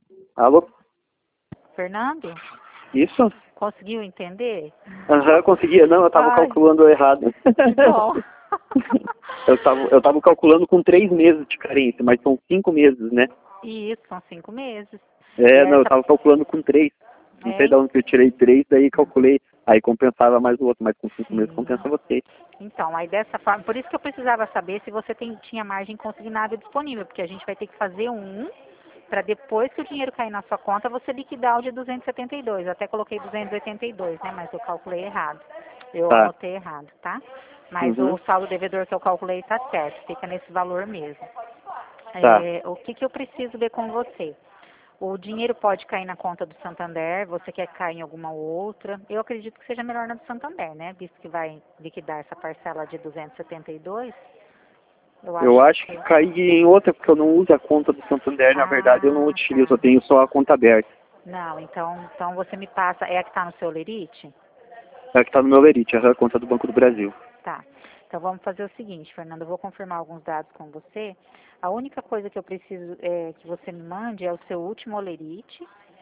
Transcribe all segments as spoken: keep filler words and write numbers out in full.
Alô? Fernando, Isso? conseguiu entender? Aham, conseguia. Não, eu tava Ai, calculando errado. que bom. eu, tava, eu tava calculando com três meses de carência, mas são cinco meses, né? Isso, são cinco meses. E É, não, eu essa, tava calculando com três. Não sei é, de onde que eu tirei três, daí calculei. Aí compensava mais o outro, mas com cinco meses sim. compensa você. Então, aí dessa forma, por isso que eu precisava saber se você tem, tinha margem consignável disponível, porque a gente vai ter que fazer um para depois que o dinheiro cair na sua conta, você liquidar o de duzentos e setenta e dois. Eu até coloquei duzentos e oitenta e dois, né? Mas eu calculei errado. Eu Tá. anotei errado, tá? Mas o Uhum. saldo devedor que eu calculei está certo, fica nesse valor mesmo. Tá. É, o que, que eu preciso ver com você? O dinheiro pode cair na conta do Santander, você quer cair em alguma outra? Eu acredito que seja melhor na do Santander, né? Visto que vai liquidar essa parcela de duzentos e setenta e dois, eu Eu acho acho que... que caí em outra, porque eu não uso a conta do Santander. Na verdade, eu não Ah, utilizo, eu tá. tenho só a conta aberta. Não, então, então você me passa... É a que está no seu Lerite? É a que tá no meu Lerite, a conta do Banco do Brasil. Tá. Então vamos fazer o seguinte, Fernando, eu vou confirmar alguns dados com você. A única coisa que eu preciso é, que você me mande é o seu último Olerite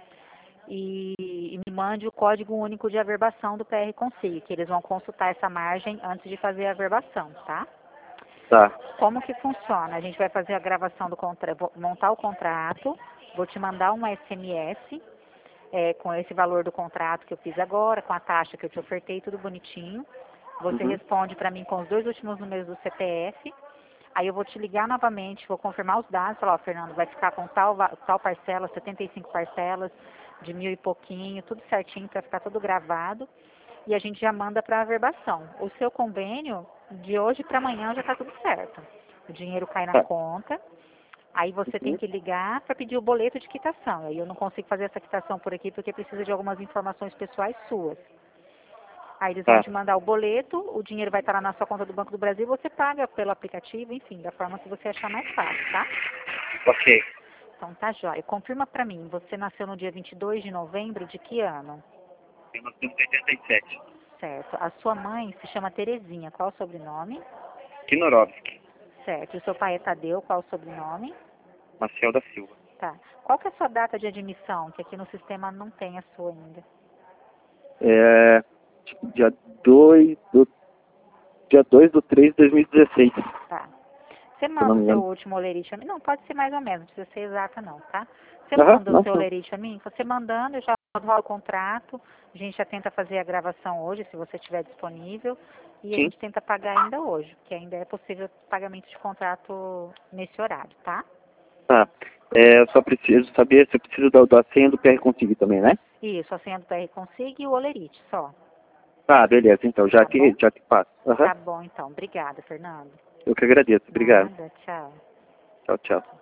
e, e me mande o código único de averbação do P R Consigo, que eles vão consultar essa margem antes de fazer a averbação, tá? Tá. Como que funciona? A gente vai fazer a gravação do contrato, vou montar o contrato, vou te mandar um S M S é, com esse valor do contrato que eu fiz agora, com a taxa que eu te ofertei, tudo bonitinho. Você Uhum. responde para mim com os dois últimos números do C P F. Aí eu vou te ligar novamente, vou confirmar os dados, falar, ó, Fernando, vai ficar com tal, va- tal parcela, setenta e cinco parcelas, de mil e pouquinho, tudo certinho para ficar tudo gravado. E a gente já manda para a averbação. O seu convênio, de hoje para amanhã já está tudo certo. O dinheiro cai na Tá. conta, aí você tem Uhum. que ligar para pedir o boleto de quitação. Aí eu não consigo fazer essa quitação por aqui porque precisa de algumas informações pessoais suas. Aí eles vão Tá. te mandar o boleto, o dinheiro vai estar lá na sua conta do Banco do Brasil, você paga pelo aplicativo, enfim, da forma que você achar mais fácil, tá? Ok. Então tá jóia. Confirma pra mim, você nasceu no dia vinte e dois de novembro de que ano? mil novecentos e oitenta e sete. Certo. A sua mãe se chama Terezinha, qual o sobrenome? Kinorovski. Certo. E o seu pai é Tadeu, qual o sobrenome? Maciel da Silva. Tá. Qual que é a sua data de admissão? Que aqui no sistema não tem a sua ainda. É, dia dois do, dia dois do três de dois mil e dezesseis, Tá. Você se eu não manda me o seu engano. último olerite a mim? Não, pode ser mais ou menos, não precisa ser exata não, tá? Você Aham, manda o não, seu não. olerite a mim? Você mandando, eu já rolo o contrato, a gente já tenta fazer a gravação hoje, se você estiver disponível, e a Sim. gente tenta pagar ainda hoje, porque ainda é possível pagamento de contrato nesse horário, tá? Tá. É, eu só preciso saber se eu preciso da, da senha do P R Consigo também, né? Isso, a senha do P R Consigo e o olerite só. Tá, beleza, então, já Tá que, bom? já que passo. Aham. Tá bom, então. Obrigada, Fernando. Eu que agradeço. Obrigado. Nada, tchau. Tchau, tchau.